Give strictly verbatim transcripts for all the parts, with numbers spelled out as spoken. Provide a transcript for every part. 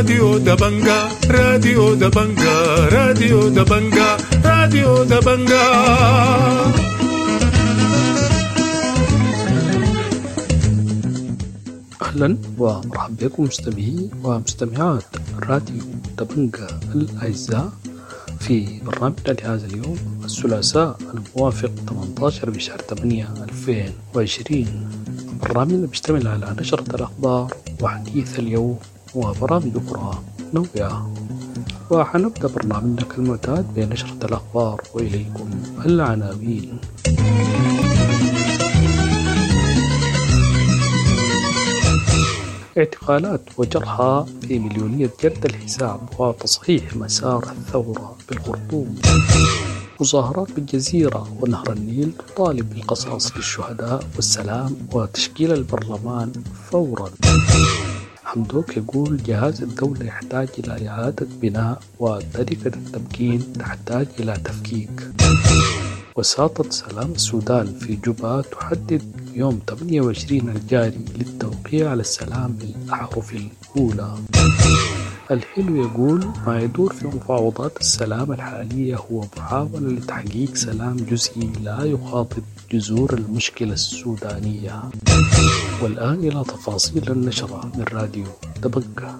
راديو دبنجا راديو دبنجا راديو دبنجا راديو دبنجا. أهلا ومرحبا بكم مستمعي ومستمعات راديو دبنجا الأعزاء في برنامجنا لهذا اليوم الثلاثاء الموافق ثمانية عشر بشهر ثمانية ألفين وعشرين. برنامجنا بيشتمل على نشرة الأخبار وحديث اليوم وبرامج أخرى متنوعة، وحنبدأ برنامجنا كالمعتاد بنشرة الأخبار وإليكم العناوين. اعتقالات وجرحى في مليونية جرد الحساب وتصحيح مسار الثورة بالخرطوم. مظاهرات بالجزيرة ونهر النيل تطالب بالقصاص للشهداء والسلام وتشكيل البرلمان فورا. حمدوك يقول جهاز الدولة يحتاج إلى إعادة بناء وتركة التمكين تحتاج إلى تفكيك. وساطة سلام السودان في جوبا تحدد يوم ثمانية وعشرين الجاري للتوقيع على السلام بالأحرف الأولى. الحلو يقول ما يدور في مفاوضات السلام الحالية هو محاولة لتحقيق سلام جزئي لا يخاطب جذور المشكلة السودانية. والآن إلى تفاصيل النشرة من راديو دبنجا.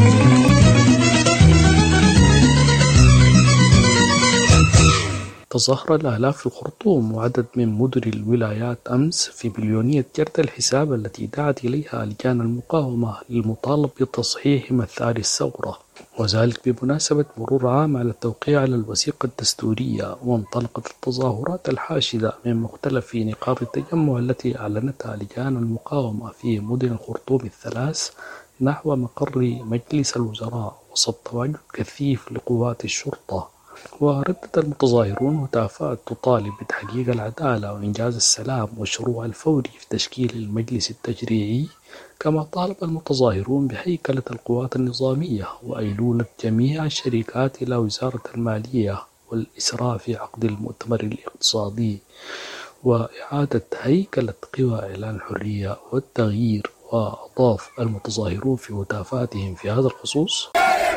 تظاهر الآلاف في الخرطوم وعدد من مدن الولايات أمس في مليونية جرد الحساب التي دعت إليها لجان المقاومة للمطالب بتصحيح مثار الثورة، وذلك بمناسبة مرور عام على التوقيع على الوثيقة الدستورية. وانطلقت التظاهرات الحاشدة من مختلف نقاط التجمع التي أعلنتها لجان المقاومة في مدن الخرطوم الثلاث نحو مقر مجلس الوزراء وسط تواجد كثيف لقوات الشرطة. وردد المتظاهرون هتافات تطالب بتحقيق العدالة وإنجاز السلام والشروع الفوري في تشكيل المجلس التشريعي، كما طالب المتظاهرون بهيكلة القوات النظامية وأيلولة جميع الشركات إلى وزارة المالية والإسراء في عقد المؤتمر الاقتصادي وإعادة هيكلة قوى إعلان الحرية والتغيير. وأضاف المتظاهرون في هتافاتهم في هذا الخصوص: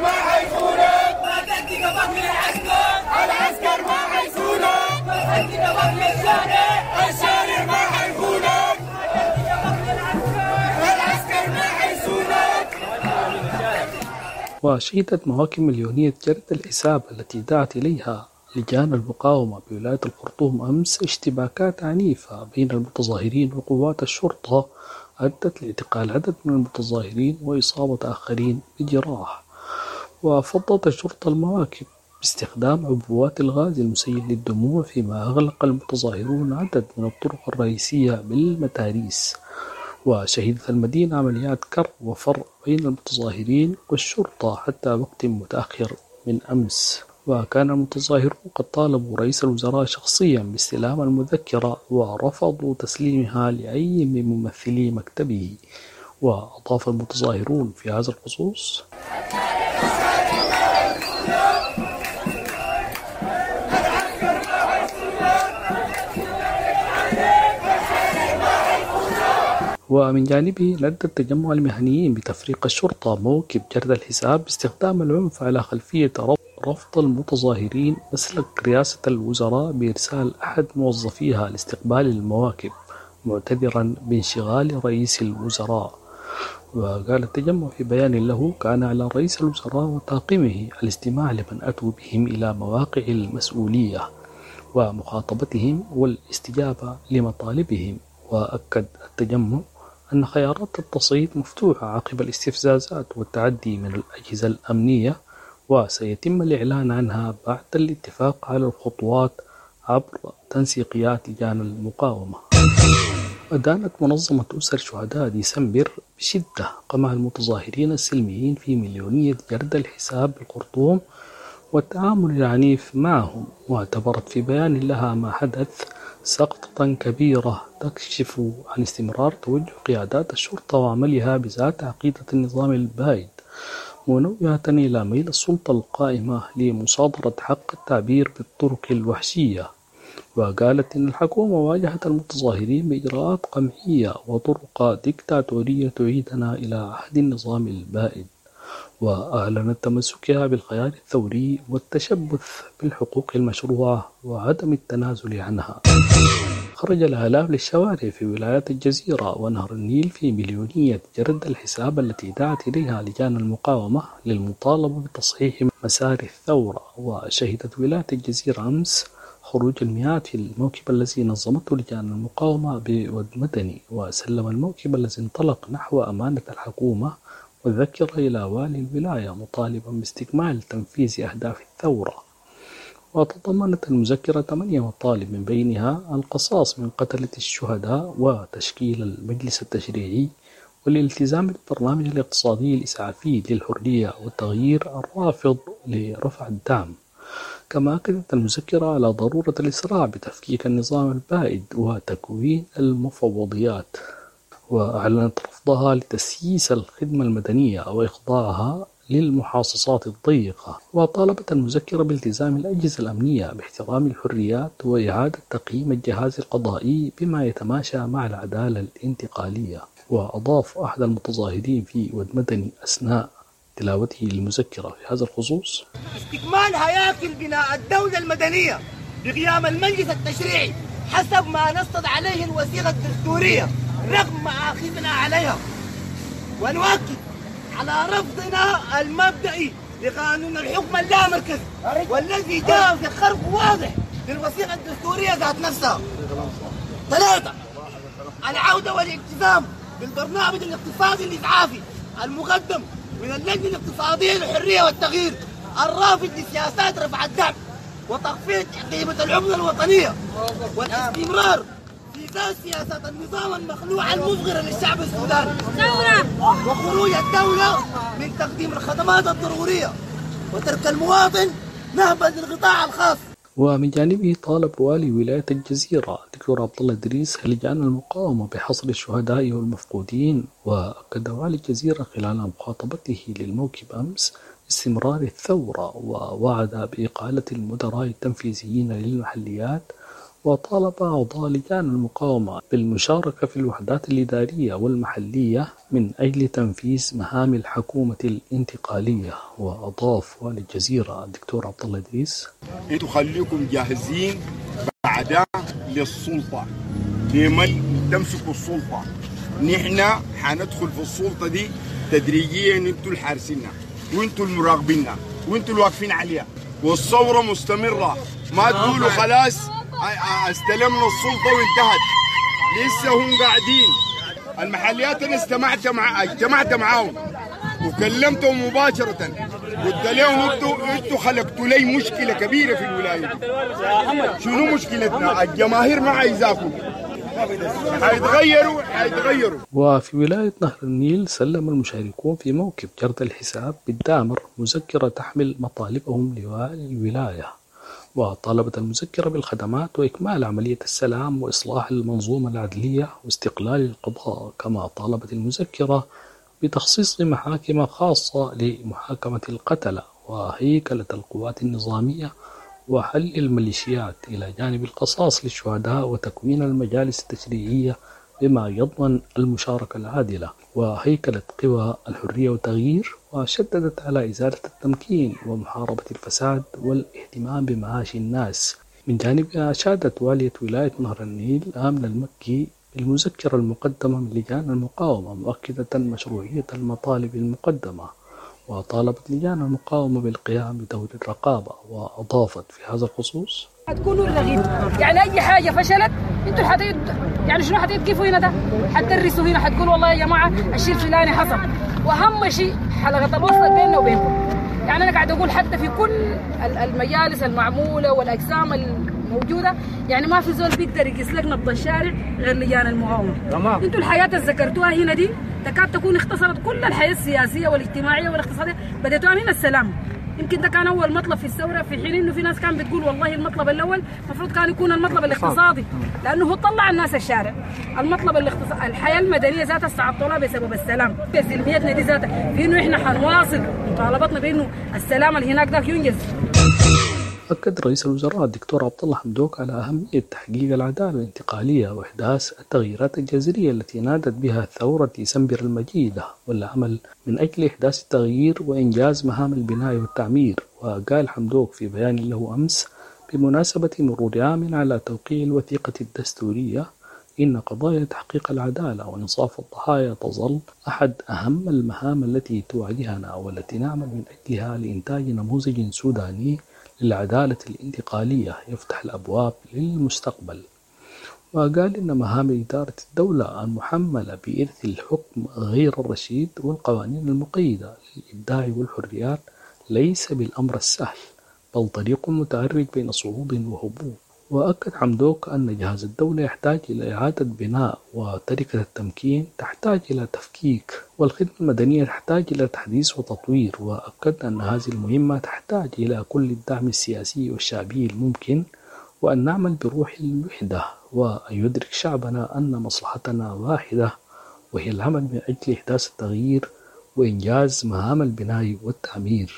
وشهدت مواكب مليونية جرد الحساب التي دعت إليها لجان المقاومة بولاية الخرطوم أمس اشتباكات عنيفة بين المتظاهرين وقوات الشرطة أدت لاعتقال عدد من المتظاهرين وإصابة آخرين بجراح. وفضت الشرطة المواكب باستخدام عبوات الغاز المسيل للدموع، فيما أغلق المتظاهرون عدد من الطرق الرئيسية بالمتاريس. وشهدت المدينة عمليات كر وفر بين المتظاهرين والشرطة حتى وقت متأخر من أمس. وكان المتظاهرون قد طالبوا رئيس الوزراء شخصيا باستلام المذكرة ورفضوا تسليمها لأي من ممثلي مكتبه. وأضاف المتظاهرون في هذا الخصوص: ومن جانبه ندى التجمع المهنيين بتفريق الشرطة موكب جرد الحساب باستخدام العنف على خلفية رفض المتظاهرين مسلك رئاسة الوزراء بإرسال أحد موظفيها لاستقبال المواكب معتذرا بانشغال رئيس الوزراء. وقال التجمع في بيان له: كان على رئيس الوزراء وطاقمه الاستماع لمن أتوا بهم إلى مواقع المسؤولية ومخاطبتهم والاستجابة لمطالبهم. وأكد التجمع أن خيارات التصعيد مفتوحة عقب الاستفزازات والتعدي من الأجهزة الأمنية، وسيتم الإعلان عنها بعد الاتفاق على الخطوات عبر تنسيقيات لجان المقاومة. أدانت منظمة أسر شهداء ديسمبر بشدة قمع المتظاهرين السلميين في مليونية جرد الحساب بالخرطوم والتعامل العنيف معهم، واعتبرت في بيان لها ما حدث سقطة كبيرة تكشف عن استمرار توجه قيادات الشرطة وعملها بذات عقيدة النظام البائد، منوهة إلى ميل السلطة القائمة لمصادرة حق التعبير بالطرق الوحشية. وقالت إن الحكومة واجهت المتظاهرين بإجراءات قمعية وطرق ديكتاتورية تعيدنا إلى عهد النظام البائد. وأعلنت تمسكها بالخيار الثوري والتشبث بالحقوق المشروعة وعدم التنازل عنها. خرج الآلاف للشوارع في ولايات الجزيرة ونهر النيل في مليونية جرد الحساب التي دعت إليها لجان المقاومة للمطالبة بتصحيح مسار الثورة. وشهدت ولاية الجزيرة أمس خروج المئات في الموكب الذي نظمته لجان المقاومة بود مدني، وسلم الموكب الذي انطلق نحو أمانة الحكومة وذكر إلى والي الولاية مطالبا باستكمال تنفيذ أهداف الثورة. وتضمنت المذكرة ثمانية مطالب، من بينها القصاص من قتلة الشهداء وتشكيل المجلس التشريعي والالتزام بالبرنامج الاقتصادي الإسعافي للحرية والتغيير الرافض لرفع الدعم. كما أكدت المذكرة على ضرورة الإسراع بتفكيك النظام البائد وتكوين المفوضيات، وأعلنت رفضها لتسييس الخدمة المدنية أو إخضاعها للمحاصصات الضيقة. وطالبت المذكرة بالتزام الأجهزة الأمنية باحترام الحريات وإعادة تقييم الجهاز القضائي بما يتماشى مع العدالة الانتقالية. وأضاف أحد المتظاهرين في ود مدني أثناء تلاوته للمذكرة في هذا الخصوص: استكمال هياكل بناء الدولة المدنية بقيام المجلس التشريعي حسب ما نصت عليه الوثيقة الدستورية رغم مآخذنا عليها، ونؤكد على رفضنا المبدئي لقانون الحكم اللامركزي والذي جاء في خرق واضح للوثيقة الدستورية ذات نفسها. ثلاثة، العودة والالتزام بالبرنامج الاقتصادي الإسعافي المقدم من اللجنة الاقتصادية للحرية والتغيير الرافض لسياسات رفع الدعم وتخفيض قيمة العملة الوطنية، والاستمرار في ذات سياسات النظام المخلوع المصغر للشعب السوداني، وخروج الدولة من تقديم الخدمات الضرورية وترك المواطن نهبا للقطاع الخاص. ومن جانبه طالب والي ولاية الجزيرة دكتور عبد الله إدريس لجان المقاومة بحصر الشهداء والمفقودين. وأكد والي الجزيرة خلال مخاطبته للموكب أمس استمرار الثورة، ووعد بإقالة المدراء التنفيذيين للمحليات، وطالب أعضاء لجان المقاومة بالمشاركة في الوحدات الإدارية والمحلية من أجل تنفيذ مهام الحكومة الانتقالية. وأضاف والي الجزيرة الدكتور عبد الله إدريس: انتوا خليكم جاهزين بعدها للسلطة، لمن تمسكوا السلطة. نحن حندخل في السلطة دي تدريجيا، انتوا الحارسيننا وانتوا المراقبيننا وانتوا الواقفين عليها، والثورة مستمرة. ما تقولوا خلاص استلمنا السلطة وانتهت، لسه هم قاعدين. المحليات انا استمعت مع اجتمعت معاهم وكلمتهم مباشرة، قلت لهم انتوا انتوا خلقتوا لي مشكلة كبيرة في الولاية دي. شنو مشكلتنا؟ الجماهير ما عايزاكم، حيتغيروا حيتغيروا. وفي ولاية نهر النيل سلم المشاركون في موكب جرد الحساب بالدامر مذكرة تحمل مطالبهم لوالي الولاية. وطالبت المذكرة بالخدمات وإكمال عملية السلام وإصلاح المنظومة العدلية واستقلال القضاء. كما طالبت المذكرة بتخصيص محاكم خاصة لمحاكمة القتلة وهيكلة القوات النظامية وحل الميليشيات إلى جانب القصاص للشهداء وتكوين المجالس التشريعية بما يضمن المشاركة العادلة وهيكلة قوى الحرية والتغيير. وشددت على إزالة التمكين ومحاربة الفساد والاهتمام بمعاش الناس. من جانبها أشادت والية ولاية نهر النيل آمنة المكي بالمذكرة المقدمة من لجان المقاومة مؤكدة مشروعية المطالب المقدمة، وطالبت لجان المقاومة بالقيام بدور الرقابة. وأضافت في هذا الخصوص: هتكونوا الرغيف، يعني أي حاجة فشلت أنتوا حتيد يعني شنو حتيتكيفوا هنا ده؟ حتدرسوا هنا، حتقولوا والله يا جماعة الشيء الفلاني حصل. وأهم شيء حلقة الوصل بيننا وبينكم. يعني أنا قاعد أقول حتى في كل المجالس المعمولة والأجسام الموجودة، يعني ما في زول بيقدر يقيس لك نبض الشارع غير لجان المقاومة. تمام. أنتوا الحياة اللي ذكرتوها هنا دي تكاد تكون اختصرت كل الحياة السياسية والاجتماعية والاقتصادية، بديتوها من السلام. يمكن ده كان أول مطلب في الثورة، في حين إنه في ناس كان بتقول والله المطلب الأول المفروض كان يكون المطلب الاقتصادي، لأنه هو طلع الناس الشارع. المطلب الاقتصادي، الحياة المدنية ذاتها استعبطوها بسبب السلام. سلميتنا دي ذاتها في إنه إحنا حنواصل مطالبتنا بإنه السلام اللي هناك ده ينجز. أكد رئيس الوزراء الدكتور عبد الله حمدوك على أهمية تحقيق العدالة الانتقالية وإحداث التغييرات الجذرية التي نادت بها ثورة ديسمبر المجيدة، والعمل من أجل إحداث التغيير وإنجاز مهام البناء والتعمير. وقال حمدوك في بيان له أمس بمناسبة مرور عام على توقيع الوثيقة الدستورية إن قضايا تحقيق العدالة وإنصاف الضحايا تظل أحد أهم المهام التي تواجهنا والتي نعمل من أجلها لإنتاج نموذج سوداني للعدالة الانتقالية يفتح الأبواب للمستقبل. وقال إن مهام إدارة الدولة المحملة بإرث الحكم غير الرشيد والقوانين المقيدة للإبداع والحريات ليس بالأمر السهل، بل طريق متعرج بين صعود وهبوط. وأكد حمدوك أن جهاز الدولة يحتاج إلى إعادة بناء، وتركة التمكين تحتاج إلى تفكيك، والخدمة المدنية تحتاج إلى تحديث وتطوير. وأكد أن هذه المهمة تحتاج إلى كل الدعم السياسي والشعبي الممكن، وأن نعمل بروح الوحدة، وأن يدرك شعبنا أن مصلحتنا واحدة وهي العمل من أجل إحداث التغيير وإنجاز مهام البناء والتعمير.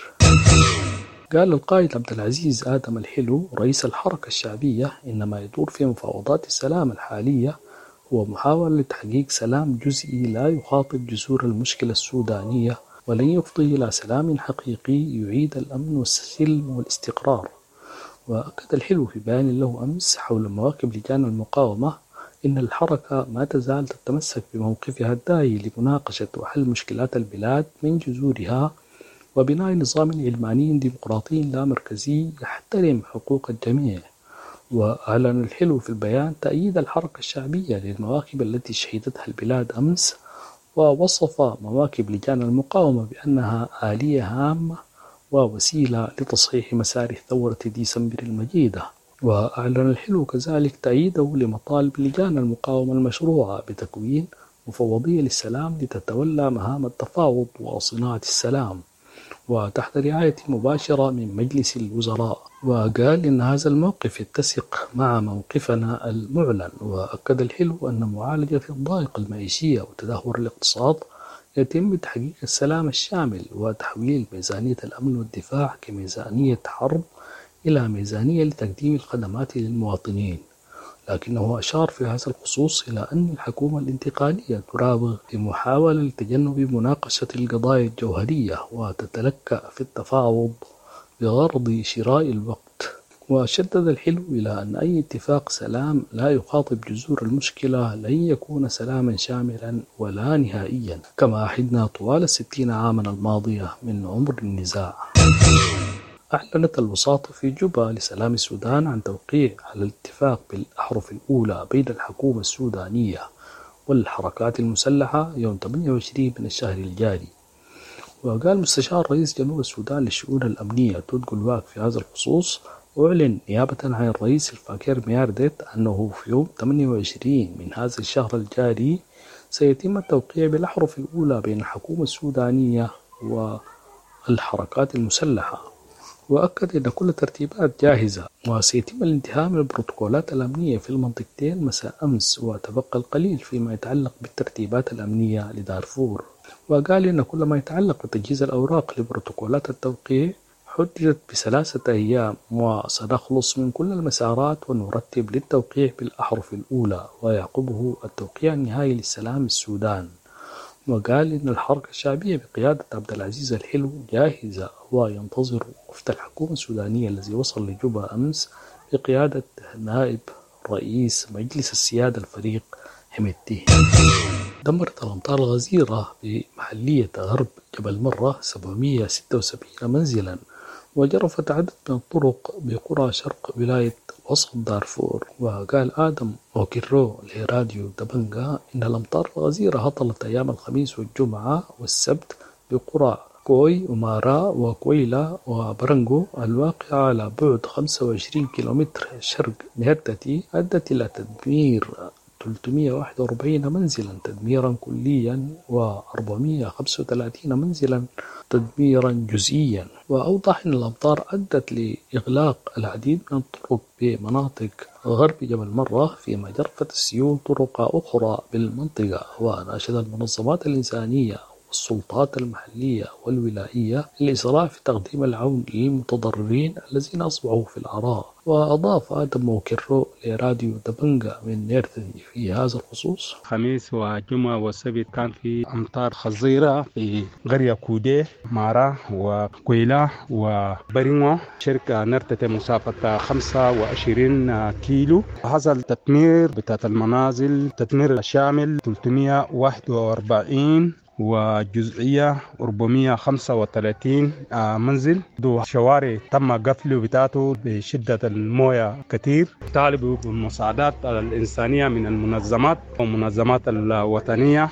قال القائد عبد العزيز آدم الحلو رئيس الحركة الشعبية إن ما يدور في مفاوضات السلام الحالية هو محاولة لتحقيق سلام جزئي لا يخاطب جذور المشكلة السودانية ولن يفضي إلى سلام حقيقي يعيد الأمن والسلم والاستقرار. وأكد الحلو في بيان له أمس حول مواكب لجان المقاومة إن الحركة ما تزال تتمسك بموقفها الداعي لمناقشة وحل مشكلات البلاد من جذورها وبناء نظام علماني ديمقراطي لا مركزي يحترم حقوق الجميع. وأعلن الحلو في البيان تأييد الحركة الشعبية للمواكب التي شهدتها البلاد أمس، ووصف مواكب لجان المقاومة بأنها آلية هامة ووسيلة لتصحيح مسار الثورة ديسمبر المجيدة. وأعلن الحلو كذلك تأييده لمطالب لجان المقاومة المشروعة بتكوين مفوضية للسلام لتتولى مهام التفاوض وصناعة السلام وتحت رعاية مباشرة من مجلس الوزراء. وقال إن هذا الموقف يتسق مع موقفنا المعلن. وأكد الحلو أن معالجة الضائقة المعيشية وتدهور الاقتصاد يتم بتحقيق السلام الشامل وتحويل ميزانية الأمن والدفاع كميزانية حرب إلى ميزانية لتقديم الخدمات للمواطنين. لكنه أشار في هذا الخصوص إلى أن الحكومة الانتقالية تراوغ في محاولة لتجنب مناقشة القضايا الجوهرية وتتلكأ في التفاوض بغرض شراء الوقت. وشدد الحلو إلى أن أي اتفاق سلام لا يخاطب جذور المشكلة لن يكون سلاما شاملا ولا نهائيا، كما عهدنا طوال الستين عاما الماضية من عمر النزاع. أعلنت الوساطة في جوبا لسلام السودان عن توقيع على الاتفاق بالأحرف الأولى بين الحكومة السودانية والحركات المسلحة يوم ثمانية وعشرين من الشهر الجاري. وقال مستشار رئيس جنوب السودان للشؤون الأمنية تود قلواك في هذا الخصوص، أعلن نيابة عن الرئيس الفاكر مياردت أنه في يوم ثمانية وعشرين من هذا الشهر الجاري سيتم التوقيع بالأحرف الأولى بين الحكومة السودانية والحركات المسلحة. وأكد أن كل الترتيبات جاهزة وسيتم الانتهاء من البروتوكولات الأمنية في المنطقتين مساء أمس، وتبقى القليل فيما يتعلق بالترتيبات الأمنية لدارفور. وقال إن كل ما يتعلق بتجهيز الأوراق لبروتوكولات التوقيع حددت بثلاثة أيام، وسنخلص من كل المسارات ونرتب للتوقيع بالأحرف الأولى ويعقبه التوقيع النهائي للسلام السودان. وقال إن الحركة الشعبية بقيادة عبد العزيز الحلو جاهزة وينتظر وفد الحكومة السودانية الذي وصل لجوبا أمس بقيادة نائب رئيس مجلس السيادة الفريق حميدتي. دمرت الأمطار الغزيرة بمحلية غرب جبل مرة سبعمئة وستة وسبعين منزلا، وجرفت عدد من الطرق بقرى شرق ولاية وسط دارفور. وقال آدم أوكيرو لراديو دبنجا إن الأمطار الغزيرة هطلت أيام الخميس والجمعة والسبت بقرى كوي ومارا وكويلا وبرنجو الواقعة على بعد خمسة وعشرين كيلومتر شرق مهردتي، أدت إلى تدمير ثلاثمئة وواحد وأربعين منزلا تدميرا كليا وأربعمئة وخمسة وثلاثين منزلا تدميرا جزئيا. وأوضح أن الأمطار أدت لإغلاق العديد من الطرق بمناطق غرب جبل مرة، فيما جرفت السيول طرق أخرى بالمنطقة. وناشد المنظمات الإنسانية السلطات المحلية والولائية للإسراع في تقديم العون للمتضررين الذين أصبحوا في العراء. وأضاف آدم موكيرو لراديو دبنجا من نيرثي في هذا الخصوص: خميس وجمعة والسبت كان في أمطار خطيرة في قرية كوديه مارا وكويلا وبريمو شركة نرتة مسافة خمسة وعشرين كيلو. حصل تدمير بتاعة المنازل، تدمير شامل ثلاثمائة وواحد وأربعين وجزئية أربعمائة وخمسة وثلاثين منزل. دو شوارع تم قفله بتاعته بشدة الموية كثير. طالبوا بالمساعدات الإنسانية من المنظمات والمنظمات الوطنية.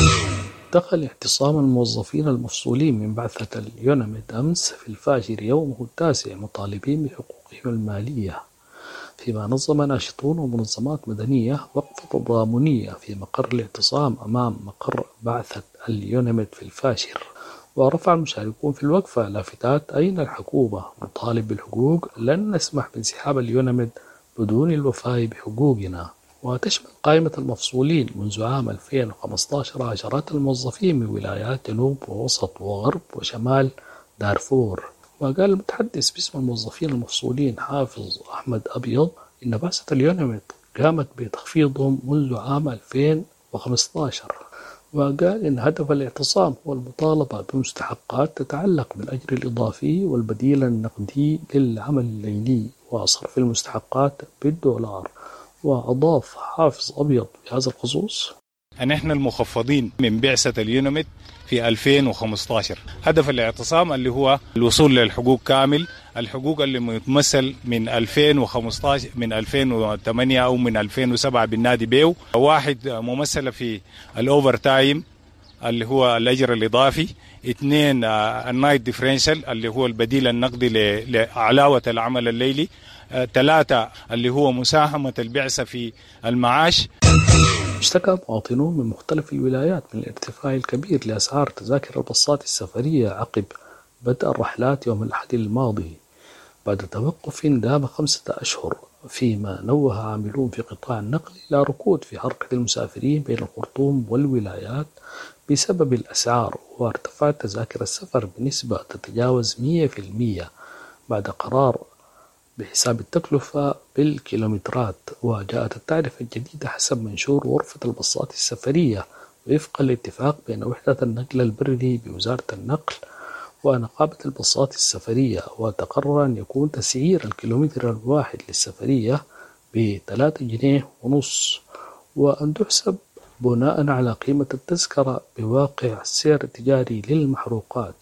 دخل اعتصام الموظفين المفصولين من بعثة اليونميد أمس في الفاشر يومه التاسع مطالبين بحقوقهم المالية، فيما نظم ناشطون ومنظمات مدنية وقفة تضامنية في مقر الاعتصام أمام مقر بعثة اليونميد في الفاشر. ورفع المشاركون في الوقفة لافتات أين الحكومة؟ نطالب بالحقوق، لن نسمح بانسحاب اليونميد بدون الوفاء بحقوقنا. وتشمل قائمة المفصولين منذ عام ألفين وخمسة عشر عشرات الموظفين من ولايات جنوب ووسط وغرب وشمال دارفور. وقال المتحدث باسم الموظفين المفصولين حافظ أحمد أبيض إن بعثة اليونميد قامت بتخفيضهم منذ عام ألفين وخمسة عشر. وقال إن هدف الاعتصام هو المطالبة بمستحقات تتعلق بالأجر الإضافي والبديل النقدي للعمل الليلي وصرف المستحقات بالدولار. وأضاف حافظ أبيض بهذا الخصوص: نحن المخفضين من بعثة اليونميد في ألفين وخمسة عشر هدف الاعتصام اللي هو الوصول للحقوق كامل، الحقوق اللي متمثل من ألفين وخمسة عشر من ألفين وثمانية أو من ألفين وسبعة بالنادي بيو. واحد ممثلة في الأوفر تايم اللي هو الأجر الإضافي، اثنين النايت ديفرنشال اللي هو البديل النقدي لعلاوة العمل الليلي، ثلاثة اللي هو مساهمة البعثة في المعاش. اشتكى مواطنون من مختلف الولايات من الارتفاع الكبير لأسعار تذاكر الباصات السفرية عقب بدء الرحلات يوم الأحد الماضي بعد توقف دام خمسة أشهر، فيما نوه عاملون في قطاع النقل إلى ركود في حركة المسافرين بين الخرطوم والولايات بسبب الأسعار. وارتفعت تذاكر السفر بنسبة تتجاوز مئة بالمئة بعد قرار بحساب التكلفة بالكيلومترات. وجاءت التعرفة الجديدة حسب منشور غرفة الباصات السفرية وفق الاتفاق بين وحدة النقل البري بوزارة النقل ونقابة الباصات السفرية. وتقرر أن يكون تسعير الكيلومتر الواحد للسفرية بثلاثة جنيه ونص، وأن تحسب بناء على قيمة التذكرة بواقع السعر التجاري للمحروقات.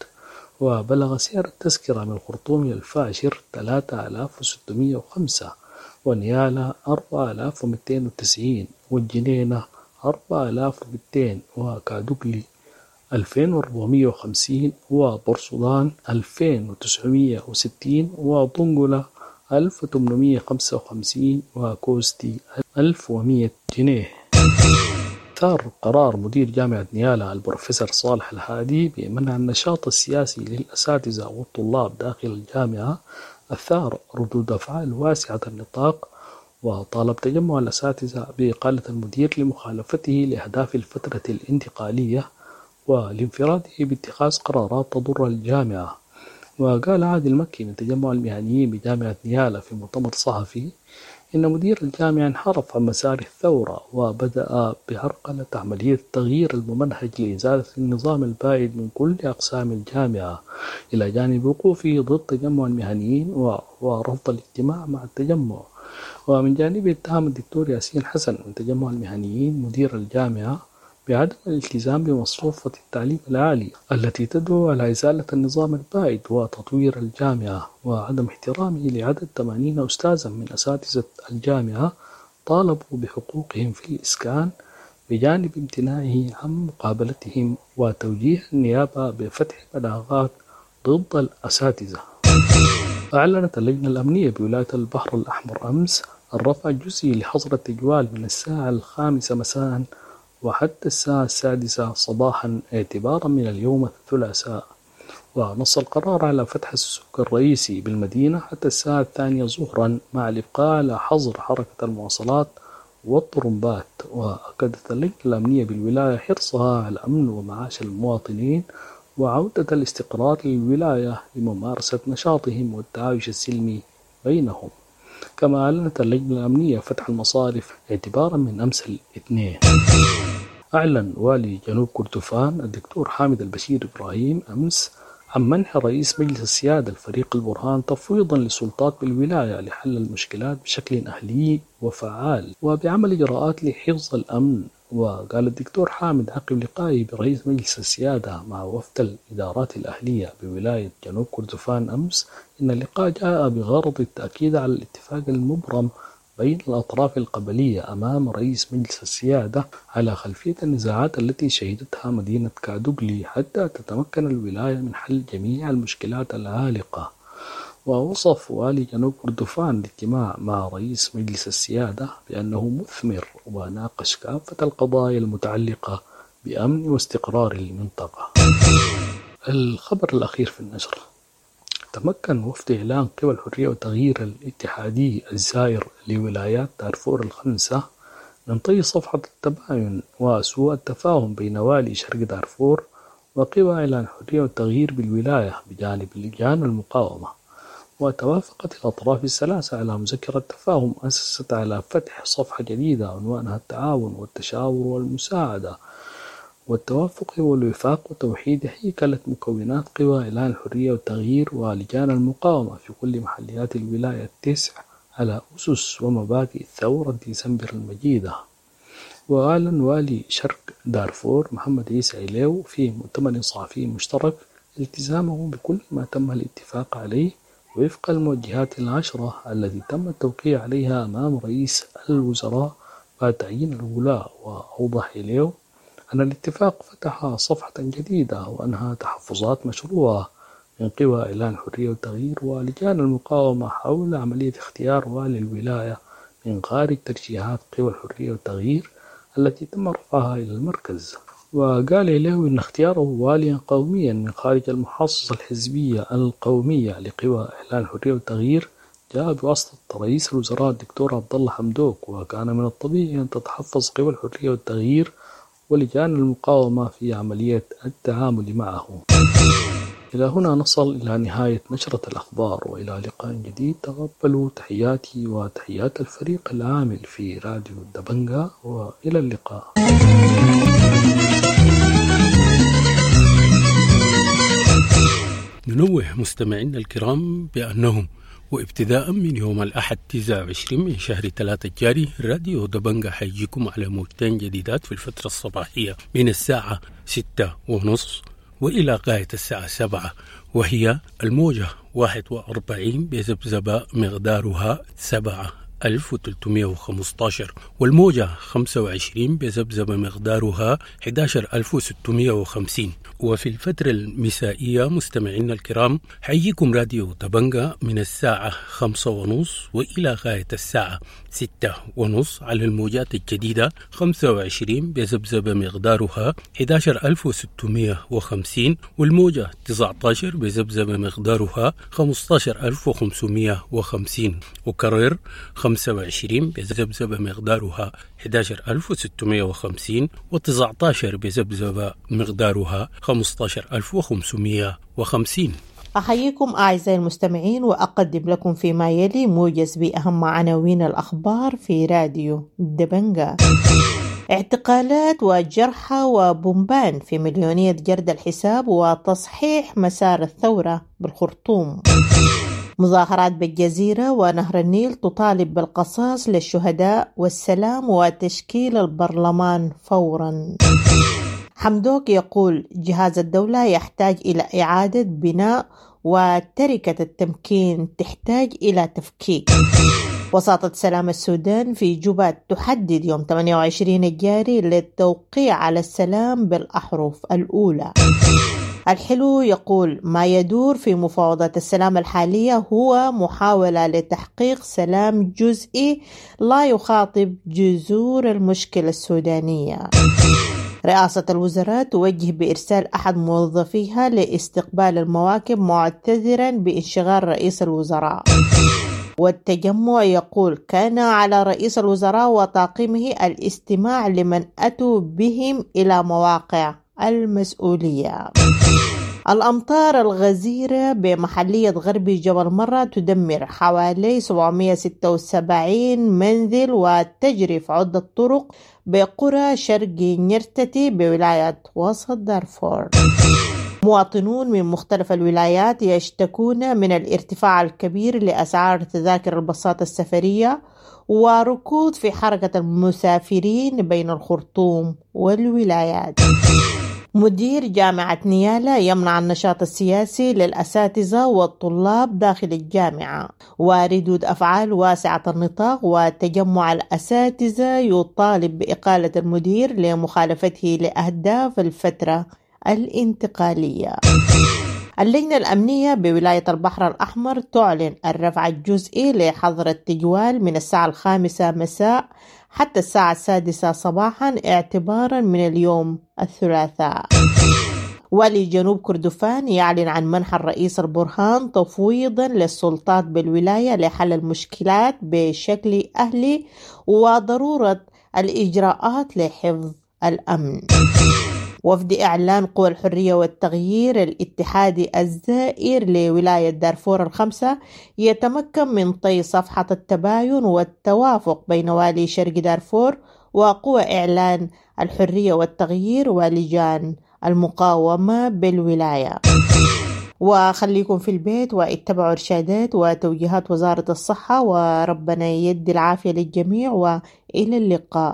وبلغ سعر التذكرة من الخرطوم إلى الفاشر ثلاثة آلاف وستمائة وخمسة، ونيالا أربعة آلاف ومئتين وتسعين، والجنينة أربعة آلاف ومئتين، وكادوكلي ألفين وأربعمائة وخمسين، وبورسودان ألفين وتسعمائة وستين، وطنجلة ألف وثمانمائة وخمسة وخمسين، وكوستي ألف ومئة جنيه. ثار قرار مدير جامعة نيالا البروفيسور صالح الهادي بمنع النشاط السياسي للأساتذة والطلاب داخل الجامعة أثار ردود أفعال واسعة النطاق، وطالب تجمع الأساتذة بإقالة المدير لمخالفته لأهداف الفترة الانتقالية ولانفراده باتخاذ قرارات تضر الجامعة. وقال عادل مكي من تجمع المهنيين بجامعة نيالا في مؤتمر صحفي إن مدير الجامعة انحرف عن مسار الثورة وبدأ بعرقلة عملية التغيير الممنهج لإزالة النظام البائد من كل أقسام الجامعة، إلى جانب وقوفه ضد تجمع المهنيين ورفض الاجتماع مع التجمع. ومن جانبه اتهم الدكتور ياسين حسن من تجمع المهنيين مدير الجامعة بعدم الالتزام بمصفوفة التعليم العالي التي تدعو على إزالة النظام البائد وتطوير الجامعة، وعدم احترامه لعدد ثمانين أستاذا من أساتذة الجامعة طالبوا بحقوقهم في الإسكان بجانب امتناعه عن مقابلتهم وتوجيه النيابة بفتح بلاغات ضد الأساتذة. أعلنت اللجنة الأمنية بولاية البحر الأحمر أمس الرفع الجزئي لحظر التجوال من الساعة الخامسة مساء وحتى الساعة السادسة صباحا اعتبارا من اليوم الثلاثاء. ونص القرار على فتح السوق الرئيسي بالمدينة حتى الساعة الثانية ظهرا مع الإبقاء على حظر حركة المواصلات والطرمبات. وأكدت اللجنة الأمنية بالولاية حرصها على أمن ومعاش المواطنين وعودة الاستقرار للولاية لممارسة نشاطهم والتعايش السلمي بينهم. كما أعلنت اللجنة الأمنية فتح المصارف اعتبارا من أمس الاثنين. أعلن والي جنوب كردفان الدكتور حامد البشير إبراهيم أمس عن منح رئيس مجلس السيادة الفريق البرهان تفويضا للسلطات بالولاية لحل المشكلات بشكل أهلي وفعال وبعمل إجراءات لحفظ الأمن. وقال الدكتور حامد عقب لقائه برئيس مجلس السيادة مع وفد الإدارات الأهلية بولاية جنوب كردفان أمس إن اللقاء جاء بغرض التأكيد على الاتفاق المبرم بين الأطراف القبلية أمام رئيس مجلس السيادة على خلفية النزاعات التي شهدتها مدينة كادوغلي حتى تتمكن الولاية من حل جميع المشكلات العالقة. ووصف والي جنوب كردفان الاجتماع مع رئيس مجلس السيادة بأنه مثمر وناقش كافة القضايا المتعلقة بأمن واستقرار المنطقة. الخبر الأخير في النشر: تمكن وفد إعلان قوى الحرية والتغيير الاتحادي الزائر لولايات دارفور الخمسة من طي صفحة التباين وسوء التفاهم بين والي شرق دارفور وقوى إعلان الحرية والتغيير بالولاية بجانب لجان المقاومة. وتوافقت الأطراف الثلاثة على مذكرة تفاهم أسست على فتح صفحة جديدة عنوانها التعاون والتشاور والمساعدة. والتوافق والوفاق وتوحيد هيكلة مكونات قوى إعلان الحرية والتغيير ولجان المقاومة في كل محليات الولاية التسع على أسس ومبادئ ثورة ديسمبر المجيدة. وأعلن والي شرق دارفور محمد عيسى إيليو في مؤتمر صحفي مشترك التزامه بكل ما تم الاتفاق عليه وفق الموجهات العشرة التي تم التوقيع عليها أمام رئيس الوزراء وتعيين الولاء. وأوضح إيليو أن الاتفاق فتح صفحة جديدة وأنهى تحفظات مشروعة من قوى إعلان الحرية والتغيير ولجان المقاومة حول عملية اختيار والي الولاية من خارج ترشيحات قوى الحرية والتغيير التي تم رفعها إلى المركز. وقال إليه إن اختياره واليا قوميا من خارج المحافظة الحزبية القومية لقوى إعلان الحرية والتغيير جاء بواسطة رئيس الوزراء الدكتور عبد الله حمدوك. وكان من الطبيعي أن تتحفظ قوى الحرية والتغيير ولجان المقاومة في عملية التعامل معه. إلى هنا نصل إلى نهاية نشرة الأخبار، وإلى لقاء جديد. تقبلوا تحياتي وتحيات الفريق العامل في راديو دبنجا، وإلى اللقاء. ننوه مستمعينا الكرام بأنه وابتداء من يوم الأحد تسعة وعشرين من شهر ثلاثة الجاري راديو دبنجا حيجيكم على موجتين جديدات في الفترة الصباحية من الساعة ستة ونصف وإلى غاية الساعة سبعة، وهي الموجة واحد وأربعين بذبذبة مقدارها سبعة ألف وثلاثمائة وخمسة عشر، والموجة خمسة وعشرين بذبذبة مقدارها أحد عشر ألف وستمائة وخمسين. وفي الفترة المسائية مستمعينا الكرام حييكم راديو دبنجا من الساعة خمسة ونصف وإلى غاية الساعة ستة ونصف على الموجات الجديدة خمسة وعشرين بذبذبة مقدارها أحد عشر ألف وستمائة وخمسين، والموجة تسعة عشر بذبذبة مقدارها خمسة عشر ألف وخمسمائة وخمسين، وكرر خمسة وعشرين بذبذبة مقدارها أحد عشر ألف وستمائة وخمسين، وتسعة عشر بذبذبة مقدارها خمسة عشر ألف وخمسمائة وخمسين. أحييكم أعزائي المستمعين، وأقدم لكم فيما يلي موجز بأهم عناوين الأخبار في راديو دبنجا. اعتقالات وجرحى وبومبان في مليونية جرد الحساب وتصحيح مسار الثورة بالخرطوم. مظاهرات بالجزيرة ونهر النيل تطالب بالقصاص للشهداء والسلام وتشكيل البرلمان فورا. حمدوك يقول جهاز الدولة يحتاج إلى إعادة بناء وتركة التمكين تحتاج إلى تفكيك. وساطة سلام السودان في جوبا تحدد يوم ثمانية وعشرين الجاري للتوقيع على السلام بالأحرف الأولى. الحلو يقول ما يدور في مفاوضات السلام الحالية هو محاولة لتحقيق سلام جزئي لا يخاطب جذور المشكلة السودانية. رئاسة الوزراء توجه بإرسال أحد موظفيها لاستقبال المواكب معتذرا بانشغال رئيس الوزراء. والتجمع يقول كان على رئيس الوزراء وطاقمه الاستماع لمن أتوا بهم إلى مواقع المسؤولية. الأمطار الغزيرة بمحلية غربي جبل مرة تدمر حوالي سبعمائة وستة وسبعين منزل وتجري في عدة طرق بقرى شرقي نيرتتي بولاية وسط دارفور. مواطنون من مختلف الولايات يشتكون من الارتفاع الكبير لأسعار تذاكر الباصات السفرية وركود في حركة المسافرين بين الخرطوم والولايات. مدير جامعة نيالا يمنع النشاط السياسي للأساتذة والطلاب داخل الجامعة، وردود أفعال واسعة النطاق وتجمع الأساتذة يطالب بإقالة المدير لمخالفته لأهداف الفترة الانتقالية. اللجنة الأمنية بولاية البحر الأحمر تعلن الرفع الجزئي لحظر التجوال من الساعة الخامسة مساء حتى الساعة السادسة صباحا اعتبارا من اليوم الثلاثاء. والي جنوب كردفان يعلن عن منح الرئيس البرهان تفويضا للسلطات بالولاية لحل المشكلات بشكل أهلي وضرورة الإجراءات لحفظ الأمن. وفد إعلان قوى الحرية والتغيير الاتحادي الزائر لولاية دارفور الخمسة يتمكن من طي صفحة التباين والتوافق بين والي شرق دارفور وقوى إعلان الحرية والتغيير ولجان المقاومة بالولاية. وخليكم في البيت واتبعوا إرشادات وتوجيهات وزارة الصحة، وربنا يدي العافية للجميع، وإلى اللقاء.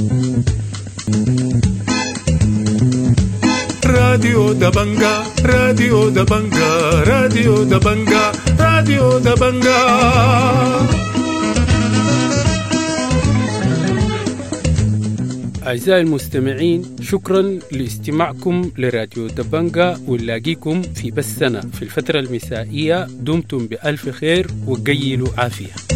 راديو دبنجا راديو دبنجا راديو دبنجا راديو دبنجا. أعزائي المستمعين، شكرا لاستماعكم لراديو دبنجا، ونلاقيكم في بثنا في الفترة المسائية. دمتم بألف خير وقيلوا عافية.